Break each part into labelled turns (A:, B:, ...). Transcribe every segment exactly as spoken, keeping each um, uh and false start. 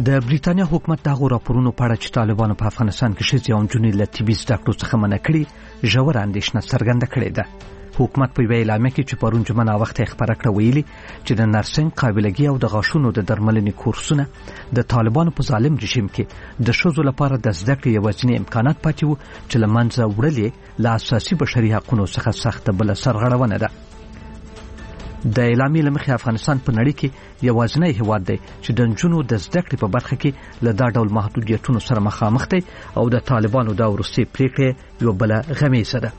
A: د بریټانیا حکومت دغه راپورونو په اړه چې طالبانو په افغانستان کې ښځې او نجونې له طبي زده کړو څخه منع کړي ژوره اندېښنه څرګنده کړې ده. حکومت په یوه اعلامیه کې چې پرون جمعه ناوخته خبره کړه ویلي چې د نرسنګ، قابلګي او د غاښونو د درملنې کورسونه د طالبانو په ظالم رژیم کې د ښځو لپاره د زده کړې یوازینی امکانات پاتې وو چې له منځه وړل له اساسي بشري حقوقو څخه سخته بله سرغړونه ده. د اعلامیې له مخې افغانستان په نړۍ کې یوازینی هیواد دی چې د نجونو د زده کړې په برخه کې له دا ډول محدودیتونو سره مخامخ دی او د طالبانو دا وروستۍ پریکړه یو بله غمیزه ده.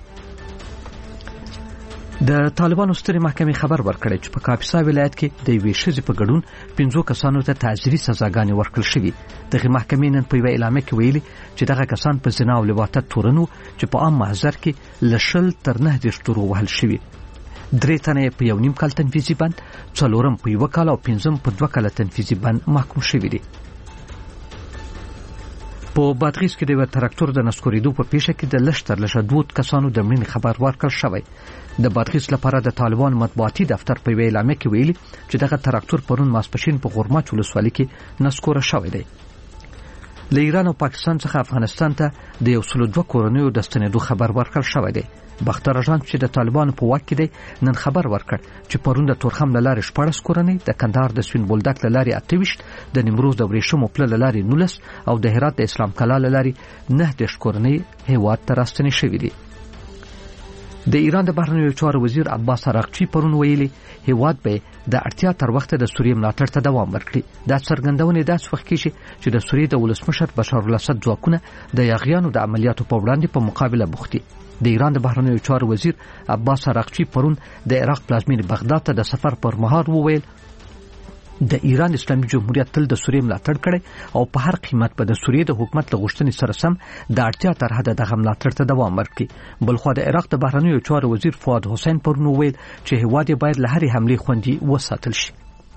A: د طالبانو سترې محکمې خبر ورکړی چې په کاپیسا ولایت کې د یوې ښځې په ګډون پنځو کسانو ته تعزیري سزاګانې ورکړل شوي. دغه محکمې نن په یوه اعلامیه کې ویلي چې دغه کسان په زنا او لواطت تورن وو چې په عام محضر کې له شل تر نهه دېرش تورو وهل شوي. درې تنه په یو نیم کال تنفیذي بند، څلورم په یوه کال او پنځم په دوه کاله تنفیذي بند محکوم شوي دي. په بادغیس کې د یو تراکتور د نسکورېدو په پیښه کې د لږ تر لږه دوه کسانو د مړینې خبر ورکړل شوی. د بادغیس لپاره د طالبان مطبوعاتي دفتر په یوه اعلامیه کې ویلي چې دغه تراکتور پرون ماسپښین په غورماچ ولسوالۍ کې نسکوره شوی دی. له ایران او پاکستان څخه افغانستان ته د یو سلو دوه کورنیو د ستنېدو خبر ورکړل شوی دی. بختر اژانس چې د طالبانو په واک کې دی نن خبر ورکړ چې پرون د تورخم له لارې شپاړس کورنۍ، د کندهار د سوین بولدک له لارې اته ویشت، د نیمروز د ورېښمو پله له لارې نولس او د هرات د اسلام کلا له لارې نهه دېرش کورنۍ هیواد ته راستنې شوي دي. د ایران د بهرنیو چارو وزیر عباس عراقچي پرون ویلي هیواد به د اړتیا تر وخته د سوریې ملاتړ ته دوام ورکړي. دا څرګندونه داسې وخت کې چې د سوریې د ولسمشر بشار الاسد ځواکونه د یاغیانو د عملیاتو په وړاندې په مقابله بوخت دي. د ایران د بهرنیو چارو وزیر عباس عراقچي پرون د عراق پلازمینې بغداد ته د سفر پر مهال وویل د ایران اسلامي جمهوریت تل د سوریې ملاتړ کړی او په هر قیمت به د سوریې د حکومت له غوښتنې سره سم د اړتیا تر حده دغه ملاتړ ته دوام ورکړي. بلخوا د عراق د بهرنیو چارو وزیر فؤاد حسین پرون وویل چې هیواد باید له هرې حملې خوندي وساتل شي.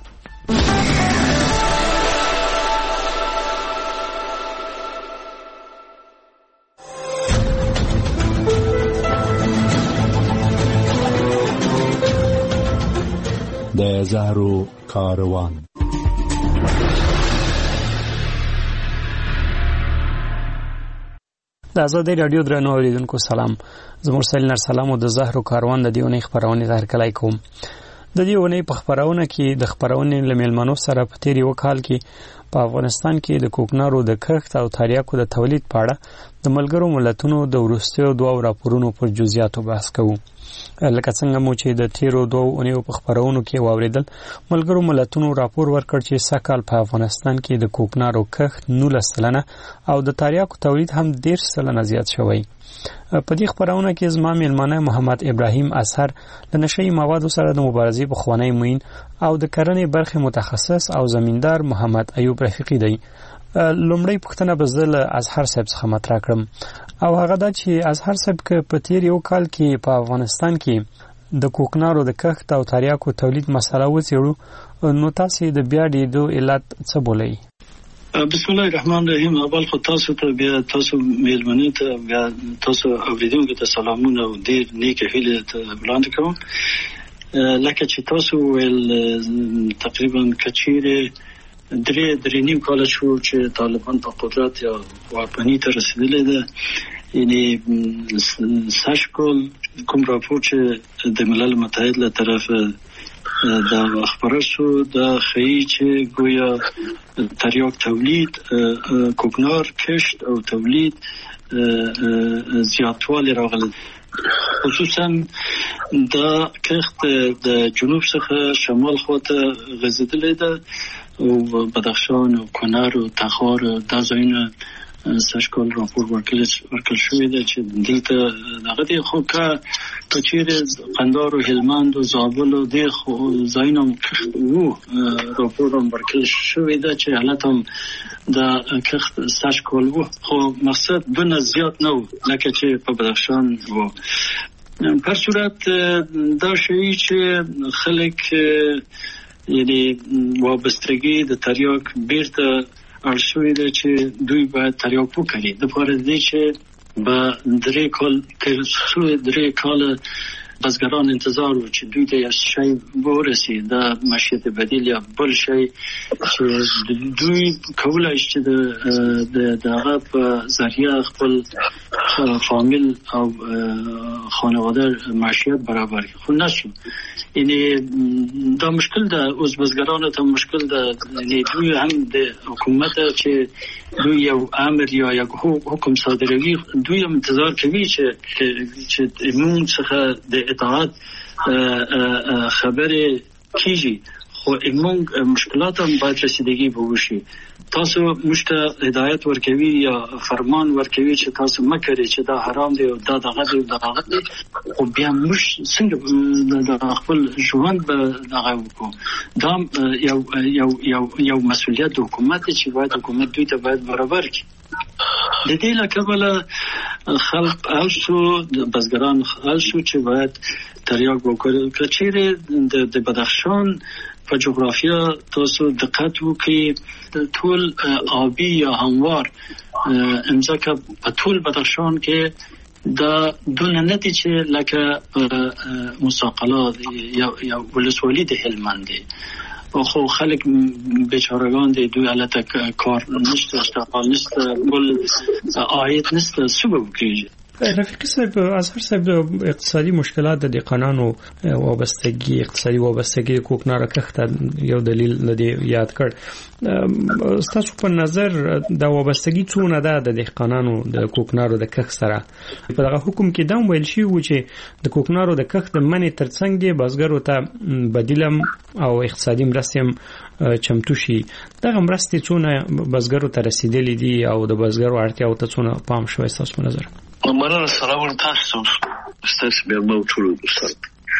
B: د زهرو کاروان.
C: د آزادۍ راډیو درنو اوریدونکو سلام. زموږ سلیل سلام او د زهرو کاروان د دیونې خبرونه ظاهر کړای کوم. د دیونې په خبرونه کې د خبرونه لملمنو سره په تیری وکال کې په افغانستان کې د کوکنارو د کښت او تریاکو د تولید په اړه د ملګرو ملتونو د وروستیو دوه راپورونو پر جزئیاتو بحث کوو. لکه څنګه مو چې د تیرو دوه اونیو په خبرونو کې واوریدل، ملګرو ملتونو راپور ورکړ چې سږکال په افغانستان کې د کوکنارو کښت نولس سلنه او د تریاکو تولید هم دېرش سلنه زیات شوی. په دې خبرونه کې زما میلمانه محمد ابراهیم اثر د نشئی موادو سره د مبارزې پخوانی معین او د کرنې برخې متخصص او زمیندار محمد ایوب رفیقی دی. لومړی پوښتنه به زه له اظهر صاحب څخه مطرح کړم او هغه دا چې اظهر صاحب که په تیر یو کال کې په افغانستان کې د کوکنارو د کښت او تریاکو تولید مسله وڅېړو نو تاسې د بیا ډېدو علت څه بولئ؟
D: بسم الله الرحمن الرحیم. اول خو تاسو ته بیا تاسو میلمنو ته بیا تاسو اوریدونکو ته سلامونه او ډېر نیک هیلې ته وړاندې کوم. لکه چې تاسو ویل تقریبا کچیرې درې درې نیم کال شو چې طالبان په قدرت یا واکمنۍ ته رسیدلې ده. یعنی ساشکول کوم راپور چې د ملل متحد له طرفه دا خبره شو دا خیلی چې گویا تریاک تولید، کوکنار کشت او تولید زیاتوالی راغلی، خصوصا دا کښت د جنوب څخه شمال خواته غځېدلی ده او بدخشان او کنر او تخار دا ځایونه سږکال راپور ورکړل شوی دی چې دلته دغه دی. خو که په چیرې قندهار او هلمند او زابل او دې ځایونه وو راپور هم ورکړل شوی دی چې حالت هم د کښت سږکال وو، خو مقصد دونه زیات نه و لکه چې په بدخشان وو. په صورت دا شی چې خلک یعنی وابستگی د تریاک بیرته ارشوی ده چې دوی باید تریاک وکړي د پاره دې چې به درې کال تر څو درې کال بزګران انتظار و چې دوی ته یو شی ورسي د معیشت بدیل یا بل شی چې دوی کولای شي د دغه په ذریعہ خپل فامیل او خانواده معیشت برابر خو نشو. یعنی دا مشکل ده اوس بزګرانو ته مشکل ده. یعنی دوی هم د حکومت چې دوی یو امر یا یک حکم صادروي دوی هم انتظار کوي چې چې موږ څخه د اطاعت خبره کیږي خو موږ مشکلات هم باید رسیدگی به وشي. تاسو مشته هدایت ورکوي یا فرمان ورکوي چې تاسو مکرې چې دا حرام دی او دا دغه دی دا دغه دی خو بیا مش څنګه د خپل ژوند به دغه وکړو. دا یو یو یو یو مسؤلیت د حکومت چې باید حکومت دوی ته باید برابر کړي. د دې لپاره خلک اوسو بزګران اوسو چې باید تریاک وکړي. کچېره د بدخشان په جغرافیا تاسو دقت وکړئ ټول آبی یا هموار امزکه په ټول بدخشان کې دا دونه ندی چې لکه مساقلات یا یا ولسوالی د هلمند دی خو خلک بیچارگان دی دوی البته کار نشته اشتغال نشته بل عاید نشته سبب کیږي.
C: رفیق صاحب اظهر صاحب د اقتصادي مشکلات د دقانانو وابستګي اقتصادي وابستګي کوکنار کخته یو دلیل لدی یاد کړ. تاسو په نظر د وابستګي څونه ده د دقانانو د کوکنارو د کخ سره په دغه حکم کې دا ویل شي و چې د کوکنارو د کخ د منې ترڅنګ بزګرو ته بدیلم او اقتصادي مرستې چمتو شي. دغه مرستې څونه بزګرو ته رسیدلې دي او د بزګرو اړتیاو ته څونه پام شوی تاسو په نظر؟
E: مننه. سلام تاسو ستاسو به مو ټول دوستان.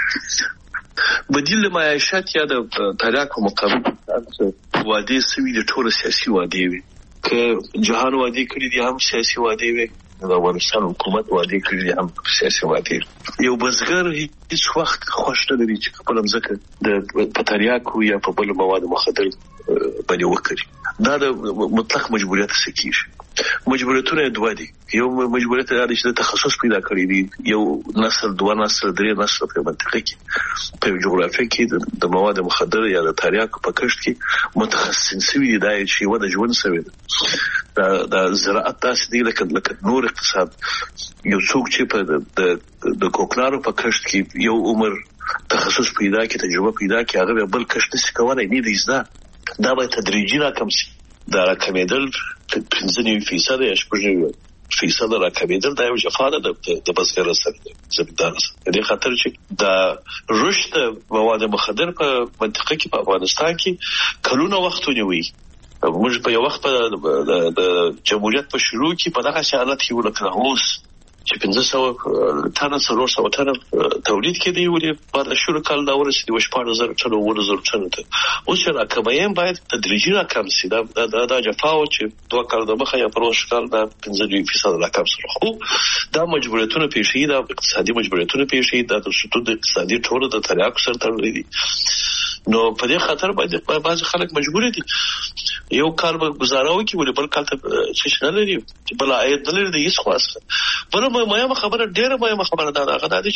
E: بدیل معیشت یا د تریاک مقابل وادي سوي د ټول سیاسي وادي وي که جهان وادي کړی دي هم سیاسي وادي وي د افغانستان حکومت وادي کړی دي هم سیاسي وادي. یو بزګر هیڅ وخت خوښ نه لري چې خپل ځمکه د پتریاک یا په بل مواد مخدر باندې وکړي. دا د مطلق مجبوریت سکیږي. مجبوریتونه دوه دي. یو مجبوریت دا چې تخصص پیدا کړی دی یو نسل دوه نسل درې نسل په منطقه کې په جغرافیه کې د مواد مخدر یا د تریاک په کښت کې متخصصین سوي دي چې یو د ژوند سوي دا د زراعت تاسو دی لکه نور اقتصاد یو څوک چې په د کوکنارو په کښت کې یو عمر تخصص پیدا کړي تجربه پیدا کړي هغه بل کښت نشي کولای نه دی زده. دا به تدریجي راکم شي. دا راکمېدل پنځه نوي فیصد یا شپږ نوي فیصد راکمېدل دا یو جفا ده د بزګر سره زمیندار سره. دې خاطر چې دا رشد مواد مخدر په منطقه کې په افغانستان کې کلونه وخت ونیوي. موږ په یو وخت په د جمهوریت په شروع کې په دغه حالت کې ولکه اوس چې پنځه سوه ټنه څلور سوه ټنه تولید کېدی ولې په شروع کال دا ورسېدي و شپږ زره ټنه اووه زره ټنه ته. اوس چې راکمېږي باید تدریجي راکم شي. دا دا جفا و چې دوه کال د مخه یا پروژ کال دا پنځه نوي فیصد راکم شو. خو دا مجبوریتونه پیښې دا اقتصادي مجبوریتونه پیښې دا د ستود اقتصادي ټول د تریاکو سره تړلي دي. نو په دې خاطر باید بعض خلک مجبور دي یو کال به گزاره وکړي ولې بل کال ته څه نه لري بل عاید نه لري د هیڅ خاصه. بل مهمه خبره ډیره مهمه خبره ده هغه دا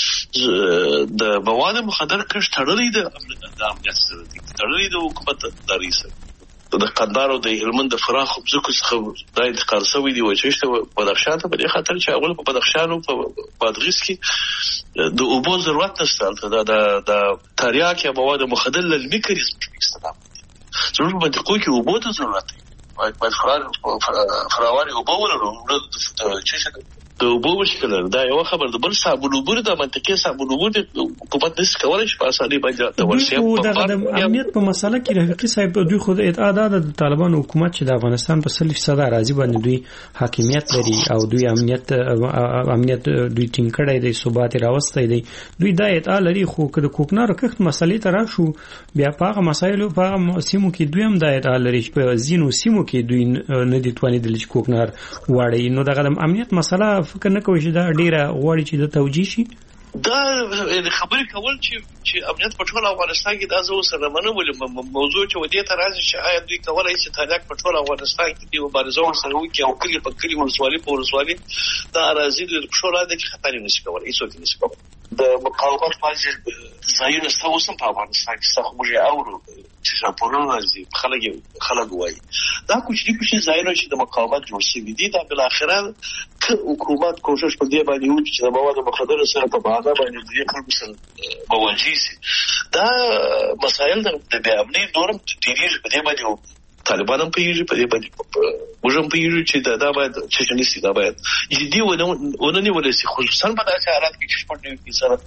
E: چې د مواد مخدر کښت تړلې ده د امنیت سره دي تړلې د حکومت داري سره د قندهار او د هلمند د فراخ ځکه څخه دا انتقال شوی دی وچېشته په بدخشان ته په دې خاطر چې اول په بدخشان او په بادغیس کې د اوبو ضرورت نشته. دا د تریاک یا مواد مخدر للمي کړي استعمال ضرور باندې کوی کې اوبو ته ضرورت دی. باید فرار فراواني اوبو ولرو نو چې د اوبو مشکل دا یو خبر د بل صابون اوبو د منطقې صابون اوبو د حکومت نشي کولای چې په اسانۍ باندې د ورسې
C: په امنیت په مسله کې رفیقي صاحب دوی خود ادعا ده د طالبانو حکومت چې د افغانستان په سل فیصد راځي باندې دوی حاکمیت لري او دوی امنیت امنیت دوی ټینګ کړی دی ثبات راوستي دی. دوی دا ادعا لري خو که د کوکنارو کښت مسلې ته راشو بیا په هغه مسایلو په هغه سیمو کې دوی هم دا ادعا لري چې په ځینو سیمو کې دوی نه دي توانېدلي چې کوکنار واړي. نو دغه د امنیت مسله فکر نه کوي چې دا ډیره غواړي چې د توجیه شي.
E: دا خبرې کول چې چې امنیت په ټول افغانستان کې دا زو سره منو ولې موضوع چې ودی ته راځي چې آیا دوی کولای شي تاریخ په ټول افغانستان کې دی مبارزه سره وکړي او کلی په کلی ولسوالي په ولسوالي دا راځي د شورا د خطر نشي کولای هیڅ نشي کولای د مقاومت باندې ځایونه ستاسو په افغانستان کې څه موږ اورو چې راپورونه راځي خلک خلک وایي دا کوچني کوچني ځایونه چې د مقاومت جوړ شوي دي دا بل اخره حکومت کوشش په دې باندې وکړي چې د موادو مخدره سره په باغ باندې د خلکو سره مواجه شي دا مسایل د امنیتي نورم ډیری په دې باندې طالبان هم پیږي په دې باندې موږ هم پیږي چې دا دا باید چې نشي دا باید جدي ونه ونه نیول شي خصوصا په داسې حالات کې چې په دې سره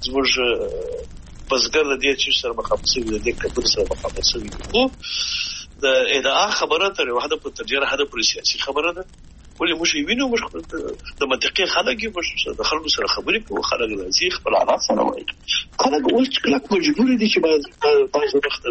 E: زموږ بزګر د دې چې سره مخامخ شي د دې کبر سره مخامخ شي او د ادعا خبره تر وحده په ترجیح هدا پر سیاسي خبره ده ولې موږ وینو موږ د منطقي خلک موږ د خلکو سره خبرې کوو خلک راځي خپل حالات سره وایي خلک اوس کله مجبور دي چې باید باید وخت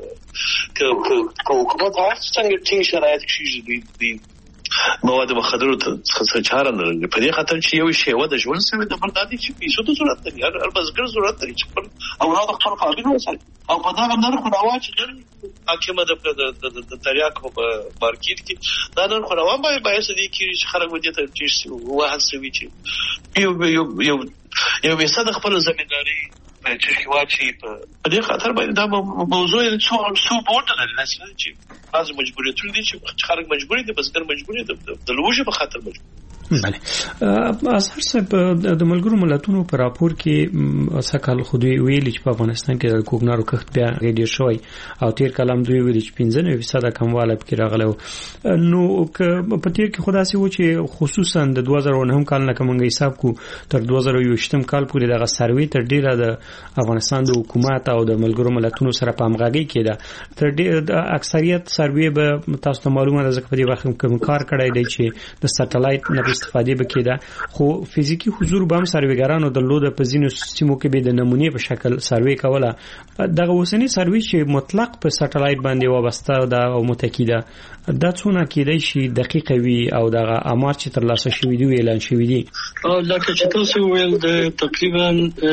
E: که که حکومت هر څنګه چې شرایط کیږي دي مواد مخدره ته څه چاره نه لري په دې خاطر چې یو شی و د ژوند سره د بردادي چې پیسو ته ضرورت لري هر بزګر ضرورت لري چې اولاد خپل قابل وساتي او په دا باندې خو راوچ حکومت د د تریاک په مارکیټ کې دا نن خو روان به باعث دي چې خلک ودی ته چې واحد سوي چې یو یو یو یو وسه د خپل ځمېداري چې واچي په دې خاطر باندې دا موضوع څو څو بورډ لري نه چې بعض مجبوریتونه دي چې خلک مجبوري دي بزګر مجبوري دي د لوجه په خاطر مجبور
C: بله اظهر صاحب د ملګرو ملتونو په راپور کې سکهال خو دوی ویلي چې په افغانستان کې د کوکنارو کښت بیا ډېر شوی او تیر کلام دوی ویلي چې پنځه نوي فیصده کموالی پکې راغلی نو په تیر کې خو داسې و چې خصوصا د دوه زره نهم کال نه که موږ حساب کړو تر دوه زره یوویشتم کال پورې دغه سروې تر ډېره د افغانستان د حکومت او د ملګرو ملتونو سره په همغږۍ کې ده تر ډېر اکثریت سروې به تاسو ته معلومه ده ځکه په دې وخت کې کار کړی دی چې د سټلایټ نه استفاده بکیده خو فزیکی حضور به هم سرویګرانو درلوده په ځینو سیمو کې به د نمونې په شکل سروې کوله دغه اوسنی سروې چې مطلق په سټلایټ باندې وابسته ده او متکی ده دا څونه کېدای شي دقیق وي او دغه امار چې ترلاسه شوي دي اعلان شوي دي
D: او لکه چې تاسو ویل د تقریبا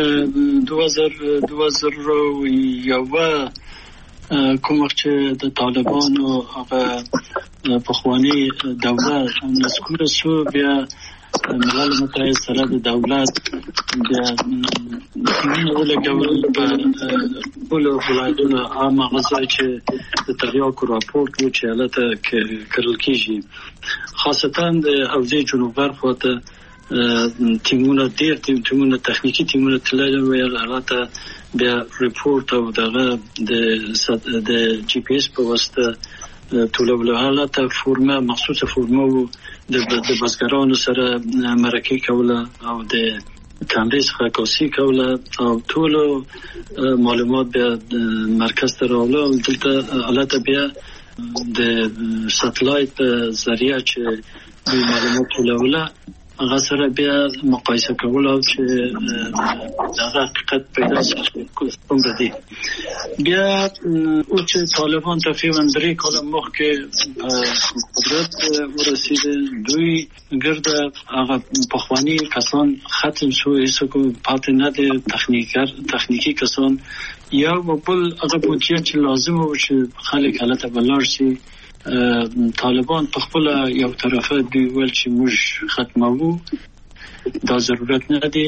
D: دوه زره یو کوم چې د طالبانو هغه پخوانی دولت نسکور سو بیا ملل متحد سره د دولت د نړیوال ډول په ټول ولایتونو عامه غوښتل چې د تریاکو راپورټ و چې حالت کړل کیږي خاصتا د حوزې جنوب غرب وته تیمونه ډیر تیمونه تخنیکی تیمونه تلل ویل حالت بیا ریپورت او دغه د د جی پی اس په واسطه ټولول حالت فرمه مخصوصه فرمه د د بزګرانو سره مرکه کوله او د کاندیس خاصي کوله او ټول معلومات بیا مرکز ته راوړل دلته حالت بیا د سټلایټ ذریعہ چې د معلومات ټولوله هغه سره بیا مقایسه کول او چې دا حقیقت پیدا شي کوم دی بیا او چې طالبان تقریبا درې کاله مخکې قدرت ورسیده دوی ګرد هغه پخوانی کسان ختم شو هیڅ کو پاتې نه دي تخنیکر تخنیکی کسان یا بل هغه بودجه چې لازم و چې خلک حالت بلار شي طالبان په خپل یو طرفه دی ول چې موږ ختمو دا ضرورت نه دی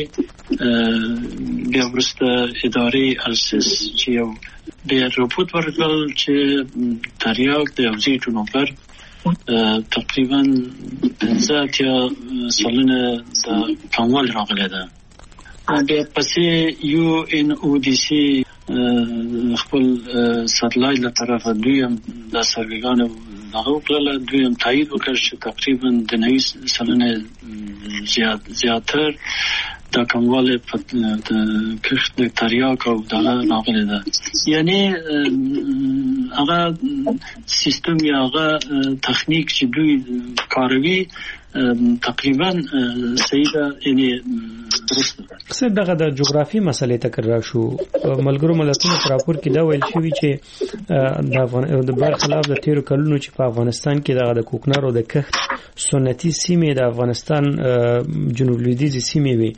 D: بیا ورسته ادارې السس چې یو بیا راپورټ ورکړل چې تریاک د حوزې جنوب تقریبا پنځه یا سلنه د کموال راغلی ده بیا پسې یو ان او ډي سي خپل سټلایټ له طرفه دویم د سرویګانو دغه کله دویم تایید وکړ چې تقریبا د نوي سلنه زیات زیاتر د کمواله په کښت د تریاک او دغه راغلی ده یعنی هغه سیستم یا هغه تخنیک چې دوی کاروي تقریبا سیده یعنی درست
C: څه دغه د جغرافي مسلې تکرار شو ملګرو ملتونو په راپور کې دا ویل شوی چې د افغان د برخلاف د تیرو کلونو چې په افغانستان کې دغه د کوکنارو د کښت سنتي سیمې د افغانستان جنوب لویدیځ سیمې وي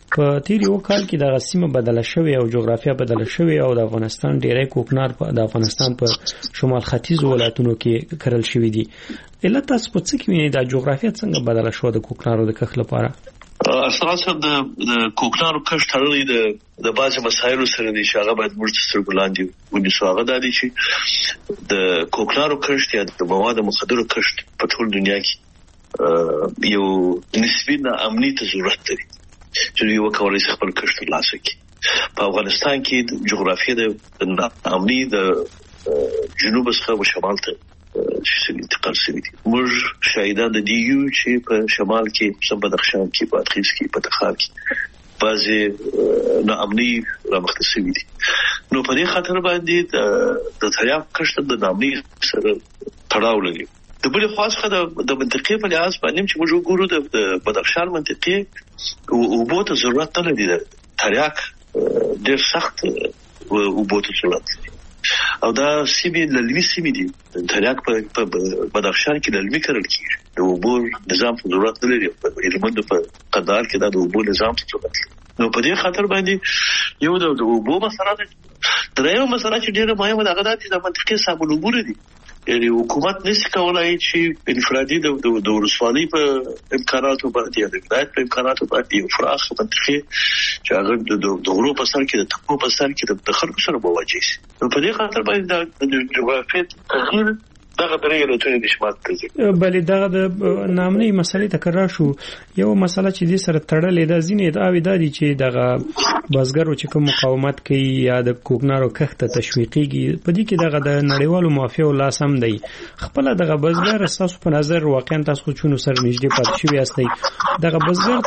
C: په تیر یو کال کې د سیمه بدله شوې او جغرافیه بدله شوې او د افغانستان ډیری کوکنار په د افغانستان په شمال ختیځ ولایتونو کې کرل شوې دي. علت تاسو په څه کې وینئ دا جغرافیه څنګه بدله شو د کوکنارو د کښت لپاره؟
E: اساسا د د کوکنارو کښت تړلې د د بازي مسایلو سره دي چې هغه باید موږ سترګو لاندې ونیسو. هغه دا دي چې د کوکنارو کښت یا د مواد مخدره کښت په ټول دنیا کې یو نسبی ناامني ته ضرورت لري چې یو کولای شي خپل کښت ترلاسه کړي. په افغانستان کې د جغرافیه د ناامني د جنوب څخه شمال ته چې انتقال شوی دي. موږ شاهدان د دې یو چې په شمال کې په بدخشان کې په ادخیز کې په تخار کې بعضې ناامني رامخته شوی دي. نو په دې خاطر باندې د تریاک کښت د ناامني سره تړاو لري. د بل خاصه د د منطقې په لحاظ باندې چې موږ وګورو د بدخشان منطقې او بوته ضرورت نه لري. تریاک ډېر سخت او بوته ضرورت لري او دا سیمې للمي سیمې دي. تریاک په بدخشان کې للمي کرل کیږي. د اوبو نظام ته ضرورت نه لري. په هلمند په قندهار کې دا د اوبو نظام ته ضرورت لري. نو په دې خاطر باندې یو د اوبو مسله ده. درېیمه مسله چې ډېره مهمه ده هغه دا چې د منطقې سامون اوبه دي. یعنی حکومت نشي کولای چې انفرادي د د ورسوالۍ په امکاناتو باندې یا د ولایت په امکاناتو باندې یو فراخ منطقې چې هغه د غرو په سر کې د تپو په سر کې د خلکو سره مواجه شي. په دې خاطر باندې د جغرافیې تغییر دغه درې علتونه د شمال کوي.
C: بلې دغه د نامني مسلې تکرار شو. یو مسله چې دې سره تړلې ده ځینې ادعاوې دا دي چې دغه بازګرو چې کوم مقاومت کوي یا د کوکنارو کښت تشویقيږي په دې کې دغه د نړیوالو مافیاو لاس هم دی. خپل دغه بازګر اساسو په نظر واقعا تاسو چونو سره نږدې پاتې شوی یاستئ. دغه بازګر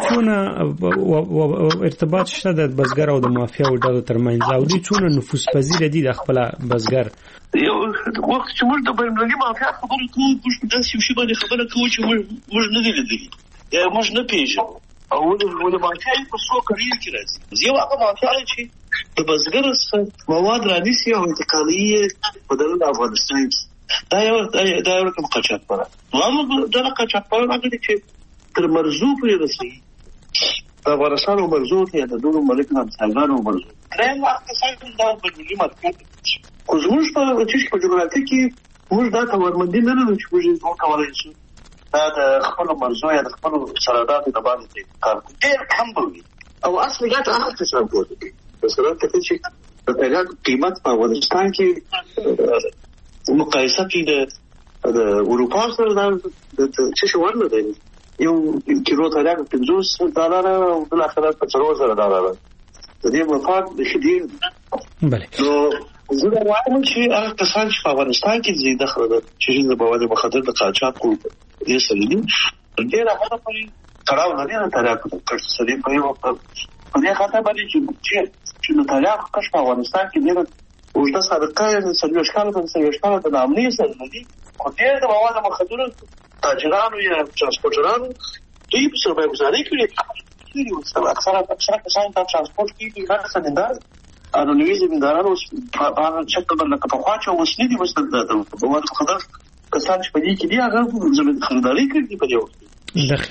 C: څونه ارتباط شته د بازګر او د مافیاو ډلو ترمنځ او دې څونه نفوذ پذیر دي د خپل بازګر؟
E: یو وخت چې موږ د بینالمللي مافیا خبرې کوو موږ داسې یو شی باندې خبره کوو چې موږ موږ نه دي لیدلي یا موږ نه پېژنو او ولې مافیا یې په څو کړیو کې راځي. یو هغه مافیا چې د بزګر څخه مواد رانیسي او انتقالي یې په دغه افغانستان دا یو دا یو کوم قاچاقبر نو موږ دا قاچاقبر هغه چې تر مرزو پورې رسېږي. د افغانستان او مرزو ته د دوه ملک نه څنګه مرزو درېم وخت څنګه دا بینالمللي مارکیټ خو زموږ په چې په جغرافیه کې موږ دا کارمندي نه لرو چې موږ یې وکولای شو دا د خپل مرزو یا د خپل سرحداتو د باندې کار کوي. ډېر کم وي او اصلي ګټه هغه څه څنګه کوي. مثلا کله چې د تریاک قیمت په افغانستان کې مقایسه کې د اروپا سره د څه شو ورنه دی. یو کیلو تریاک پنځوس ډالر او بل اخر په څلور زره ډالر د دې مفاد د شدید
C: بله
E: نو زه دا وایم چې هغه کسان چې په افغانستان کې زیاده خبره چې د مواد مخدر د قاچاق کو دې سره دي ډېر هغه پرې تړاو لري نه تریاک کښت سره په یو په دې خاطر باندې چې چې د تریاک کښت په افغانستان کې ډېر اوږده سابقه یې سلوي ښکار د سلوي ښکار د نامني سره دي. خو ډېر د مواد مخدر تاجرانو یا ترانسپورټرانو دوی په سرمایه‌ګذاري کړې اکثره اکثره کسان ته ترانسپورټ کوي هغه سندار انو نوې زمیندارانو په هغه شکل باندې په خوا چې وسلې دي وسل د مواد مخدر کسان چې په دې کې دي هغه زموږ خریداري کوي په دې وخت.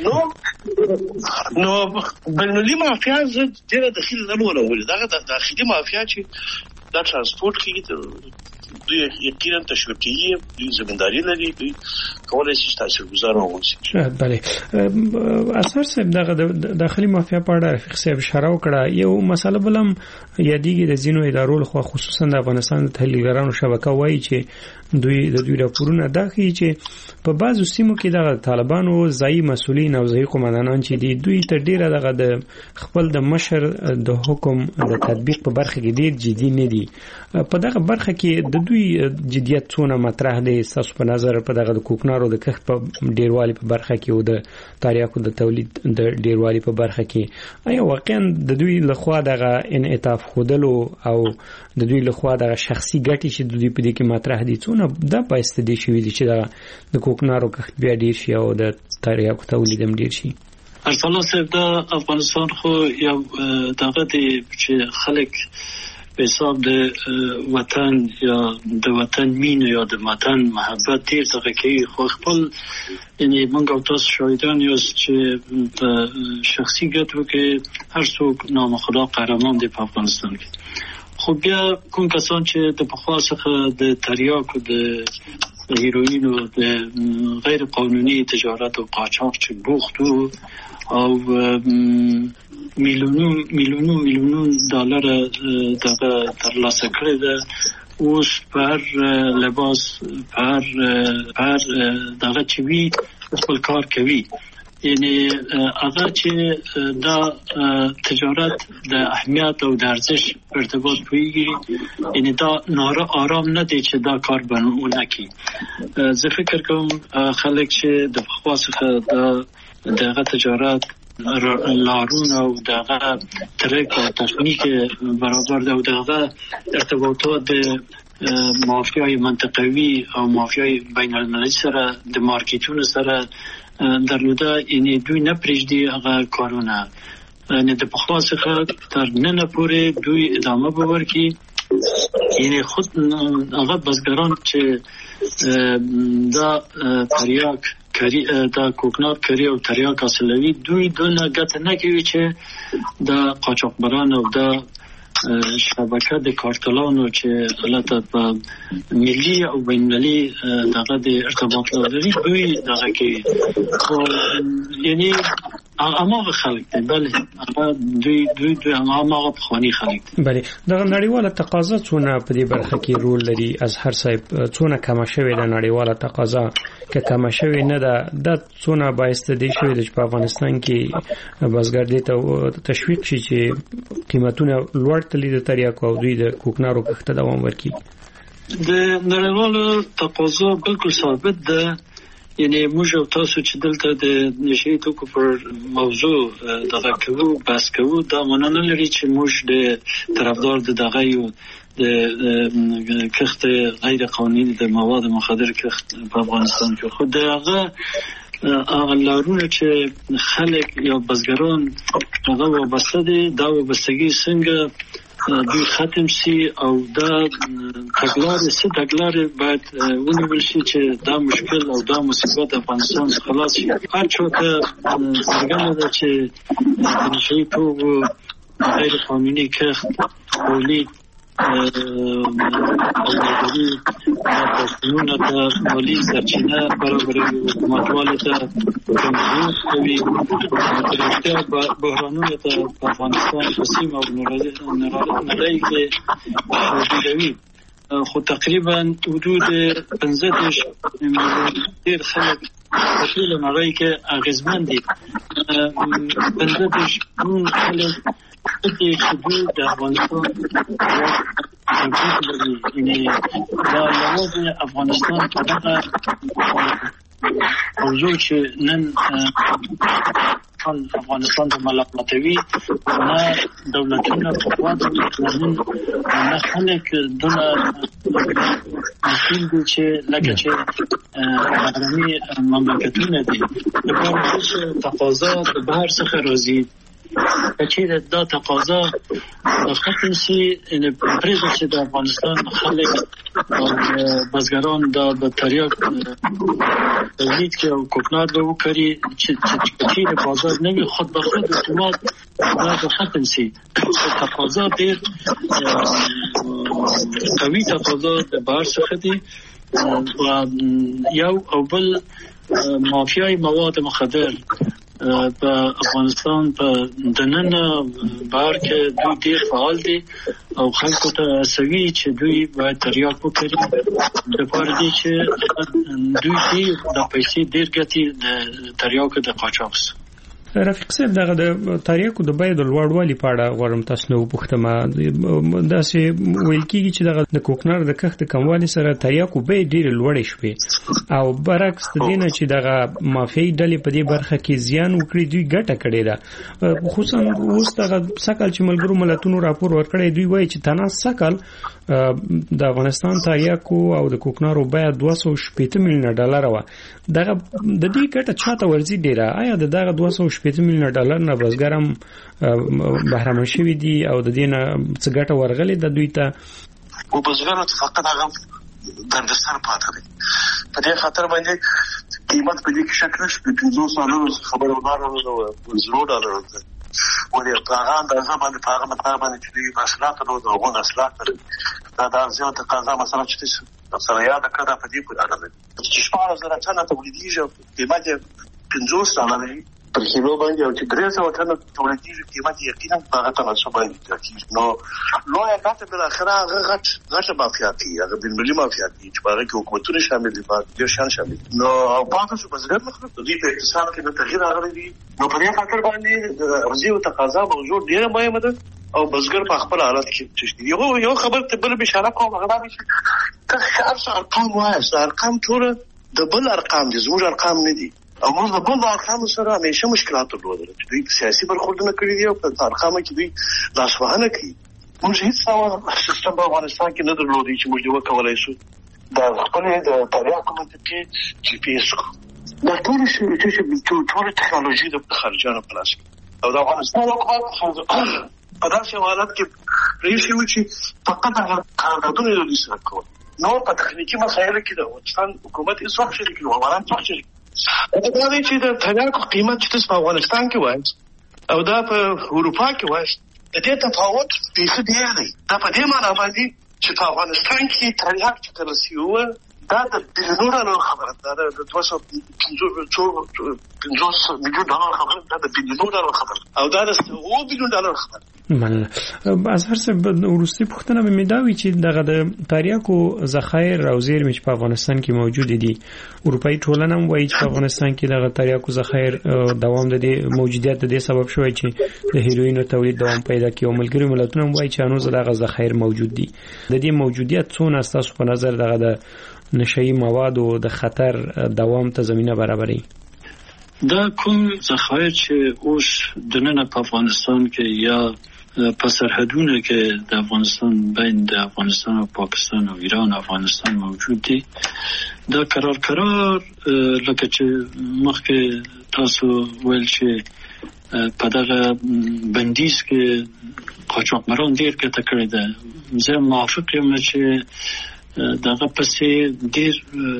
E: نو نو بینالمللي مافیا زه ډېر داخلي نه ولولې دا د داخلي مافیا چې دا ترانسپورټ کوي دوی یقینا تشویقي دوی زمینداری لري دوی کولای شي تاثیرګذار واوسي.
C: بله اثر صاحب دغه داخلي مافیا په اړه رفیق صاحب اشاره وکړه. یو مسله بلم یادېږي د ځینو ادارو لخوا خصوصا د افغانستان د تحلیلګرانو شبکه وایي چې دوی د دوی راپورونه دا ښیي چې په بعضو سیمو کې دغه طالبانو ځایي مسؤلین او ځایي قومندانان چې دي دوی تر ډیره دغه د خپل د مشر د حکم د تطبیق په برخه کې ډیر جدي نه دي. په دغه برخه کې د دوی جديت څونه مطرح دی تاسو په نظر په دغه د کوکنارو د کښت په ډیروالي په برخه کې او د تریاکو د تولید د ډیروالي په برخه کې آیا واقعا د دوی لخوا دغه انعطاف خودلو او د دوی لخوا دغه شخصي ګټې چې د دوی په دې کې مطرح دي څونه دا پایسته دي شوي دي چې دغه د کوکنارو کښت بیا ډیر شي او د تریاکو تولید هم ډیر شي؟
D: ارسلان صاحب دا افغانستان خو یو دغه دی چې خلک په حساب د وطن یا د وطن مینه یا د وطن محبت ډیر څه کوي، خو خپل یعنی موږ او تاسو شاهدان یاست چې په شخصي ګټو کې هر څوک نامخدا قهرمان دی په افغانستان کې. خو بیا کوم کسان چې د پخوا څخه د تریاک او د هیروین او د غیر قانوني تجارت او قاچاق چې بوخت او میلیونون میلیونون میلیونون دلار دغه ترلاسه کړی ده، اوس پر لباس پر پر دغه چې وی خپل کار کوي. یعنی هغه چې دا تجارت د اهمیت او د ارزش ارتباط پیږي، یعنی دا ناره آرام نه دی چې دا کار بنونه کی. زه فکر کوم خلک چې د خوا څخه د دغه تجارت لارون او دغه ترک او تکنیک برابر ده او دغه ارتباطات د مافیای منطقوي او مافیای بین المللي سره د مارکیټونو سره درلوده، یعنی دوی نه پرېږدي هغه کارونه. یعنی د پخوا څخه تر نن پورې دوی ادامه به ورکړي. یعنی خود هغه بزګران چې دا تریاک کری دا کوکنار کری او تریاک حاصلوي، دوی دونه ګټه نه کوي چې د قاچاقبران او د شبکه د کارتلانو چې غلطه په ملي او بین‌المللي دغه د ارتباط لري دوی دغه کوي. خو یعنی هغه خلک دي، بله هغه دوی دوی دوی هغه پخواني خلک دي.
C: بله دغه نړیواله تقاضا څونه په دې برخه کې رول لري؟ اظهر صاحب څونه کمه شوې ده نړیواله تقاضا؟ که کمه شوې نه ده دا څونه باعث دی شوې ده چې په افغانستان کې بزګر دې ته تشویق شي چې قیمتونه لوړ تللی د تریاکو او دوی د کوکنارو کښت دوام ورکړي؟
D: د نړیواله تقاضا بالکل ثابت ده. یعنی موږ او تاسو چې دلته د نشي توکو پر موضوع دغه کوو بحث کوو، دا معنی نه لري چې موږ د طرفدار د دغه یو د کښت غیر قانوني د مواد مخدر کښت په افغانستان کې. خو دغه هغه لارونه چې خلک یا بزګران هغه وابسته دي، دا وابستګي څنګه دوی ختم سي او دا تګلارې څه تګلارې باید ونیول شي چې دا مشکل او دا مصیبت افغانستان خلاص شي. هر چاته څرګنده ده چې د نشي توکو غیر قانوني کښت تولید اولادی پښتونونه ته مالی سرچینه برابروي، حکومتوالو ته کمزور کوي، ترڅو بحرانونه ته په افغانستان په سیمه او نړۍ کې موجودوي. خو تقریبا حدود پنځه دېرش میلیون ډېر خلک په ټوله نړۍ کې اغېزمن دي. پنځه دېرش میلیون خلک چې دوی د افغانستان یعنی دا یوازې افغانستان په دغه موضوع چې نن افغانستان د ملامتوي نه دولتونه په خوا دولتونه نه خلک دونه مسئول دي چې لکه چې بهرني مملکتونه دي د بهر تقاضا د بهر څخه راځي. کچیره دا تقاضا د ختم سي ان پرېږدي چې د افغانستان خلک او بزګران د تریاک تولید کې او کوکنار به وکړي چې کچیره بازار نه وي خود به خود اتومات دا د ختم سي. تقاضا ډېر قوي تقاضا د بهر څخه دي یو او بل مافیای مواد مخدر په افغانستان په دننه بهر کې دوی ډېر فعال دي او خلکو ته سوي چې دوی باید تریاک وکړي د پاره دي چې دوی دې د پیسې ډېر ګټي د تریاک د قاچاق.
C: رفیق صاحب دغه د تریاکو د بیې د لوړوالي په اړه غواړم تاسو نه وپوښتم. داسې ویل کېږي چې دغه د کوکنار د کښت کموالي سره تریاکو بیې ډېرې لوړې شوې او برعکس د دې نه چې دغه مافیایي ډلې په دې برخه کې زیان وکړي دوی ګټه کړې ده. خصوصا اوس دغه سږ کال چې ملګرو ملتونو راپور ورکړی دوی وایي چې تنها سږ کال د افغانستان تریاکو او د کوکنارو بیه دوه سوه شپېته میلیونه ډالره وه. دغه د دې ګټه چاته ورځي ډېره؟ آیا د دغه دوه سوه شپږ میلیونه ډالر نه بزګر هم بهرامن شوي دي او د دې نه څه ګټه ورغلې د دوی ته
E: او بزګرانو ته فقط هغه دردسر پاتې دی. په دې خاطر باندې قیمت په دې کې شک نشته پنځوس ډالر خبره ودارو نو زرو ډالر ولې په هغه اندازه باندې په هغه مقدار باندې چې اصلاحات نو دغه اصلاحات دا د ځان تقاضا مثلا چې سره یاد کړه په دې په اړه چې شپږ زره ټنه تولیدیږي قیمت پنځوس ډالر پر کیلو باندې او چې درې سوه ټنه تولیدیږي قیمت یقینا په هغه تناسب باندې کیږي. نو لویه ګټه بل اخره هغه غټ غټه مافیاتي هغه بین ملي مافیاتي چې په هغه کې حکومتونه شامل دي په ډیر شان شامل نو او پاتې شو بزګر مخه د دې په اقتصاد کې د تغییر راغلی دي. نو په دې خاطر باندې ارزي او تقاضا موضوع ډیره مهمه ده او بزګر په خپل حالت کې تشدید یو یو خبر ته بل بشاره کوم هغه دا چې تاسو ارقام وایي ارقام ټول د بل ارقام دي زموږ ارقام نه دي او موږ د بل ارقام سره همیشه مشکلات درلودل چې دوی سیاسي برخوردونه کړی دي او په ارقامو کې دوی لاسوهنه کوي. موږ هیڅ ډول سیستم په افغانستان کې نه درلودي چې موږ یې وکولای شو د خپل د تاریخ منطقي جی پی اس کو دا ټول شي چې ټول ټکنالوژي د خارجانو په لاس او د افغانستان حکومت په داسې حالت کې ریشي و چې فقط هغه قراردادونه لري سره کوي نو په تخنیکی مسایلو کې د افغانستان حکومت هیڅ وخت شریک نه و افغانان څوک شریک دا دا چې د تریاکو قیمت چې په افغانستان کې وایي او دا په اروپا کې وایي د دې تفاوت ډېر ډېر دی. دا په دې معنی باندې چې په افغانستان کې تریاک چې ترسیوه دا د بلیونو ډالر خبره ده د دوه سوه پنځوس میلیون ډالر خبره ده د بلیونو ډالر خبره او دا د اووه میلیون ډالر خبره.
C: مننه. از هر څه وروستي پوښتنه به مې دا وي چې دغه د تریاکو ذخایر او زیرمې په افغانستان کې موجود دي اروپאי ټولنه هم وایي چې په افغانستان کې دغه تریاکو ذخایر دوام د دې موجودیت د دې سبب شوی چې د هیروینو تولید دوام پیدا کوي او ملګری ملتونه هم وایي چې هنوز دغه ذخایر موجود دي. د دې موجودیت څونه تاسو په نظر دغه د نشئی مواد او د خطر دوام ته زمينه برابري؟
D: دا کوم ذخایر چې اوس د نن په افغانستان کې یا په سرحدونو کې د افغانستان بین د افغانستان او پاکستان او ایران او افغانستان موجود دي دا قرار قرار لکه چې مخکې تاسو ویل چې په دغه بندیز کې قاچاقبران ډېر ګټه کړې ده. زه موافق یم چې دغه پسې ډېر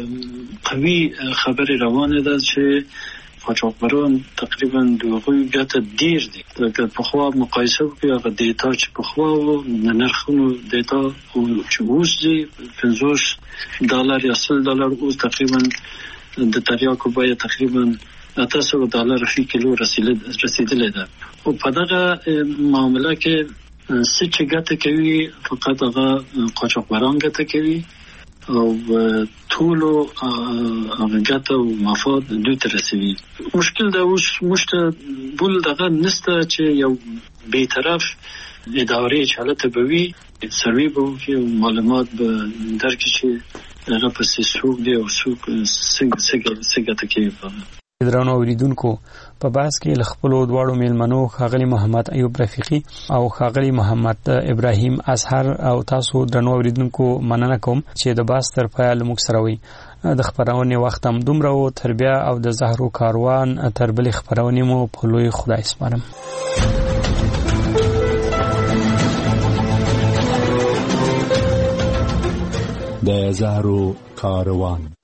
D: قوي خبرې روانه ده چې قاچاقبران تقریبا دغه ګټه ډېر دي. که په خوا مقایسه وکړو هغه دیتا چې په خوا و نرخونو دیتا چې اوس دي پنځوس ډالر یا سل ډالر اوس تقریبا د تریاکو بیه تقریبا اته سوه ډالر فی کیلو رسیدلې ده او په دغه معامله کې څه چې ګټه کوي فقط هغه قاچاقبران ګټه کوي او ټولو هغه ګټه او مفاد دوی ته رسوي. مشکل دا اوس مشته بل دغه نسته چې یو بی‌طرف ادارې چالت به وي سروي به وکړي معلومات به درکړي چې هغه پسې څوک دی او څوک څه ګټه کوي.
C: درنو اوریدونکو په بحث کې خپل دواړو میلمنو ښاغلي محمد ایوب رفیقي او ښاغلي محمد ابراهیم اظهر او تاسو درنو اوریدونکو مننه کوم چې د بحث تر پایه موږ سره وي. د خبرونې وخت هم دومره و تربیه او د زهرو کاروان تر بلې خبرونې مو په لوی خدای سپارم.
B: د زهرو کاروان